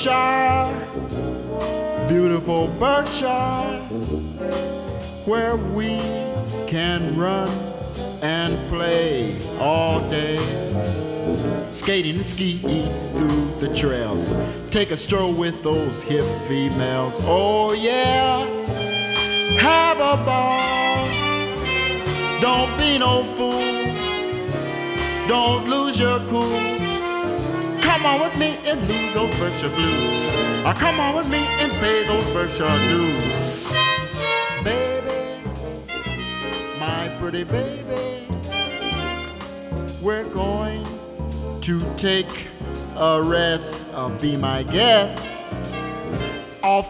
Berkshire, beautiful Berkshire, where we can run and play all day, skating and ski through the trails, take a stroll with those hip females. Oh yeah, have a ball, don't be no fool, don't lose your cool. Come on with me and lose those Berkshire blues. Come on with me and pay those Berkshire dues. Baby, my pretty baby, we're going to take a rest. Be my guest. Off